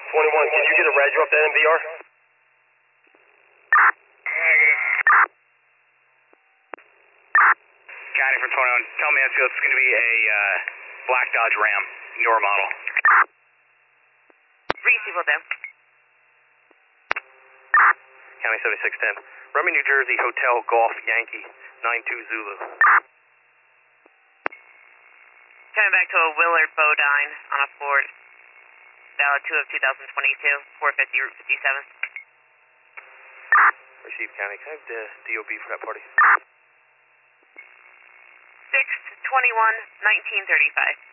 21, did you get a reg off that MVR? County for 21. Tell Mansfield it's going to be a black Dodge Ram, newer model. Receive will do. County 7610. Remy, New Jersey, Hotel Golf Yankee, 92 Zulu. Coming back to a Willard Bodine on a Ford. Valid 2 of 2022, 450 Route 57. Receive, County. Can I have the DOB for that party? 6/21/1935.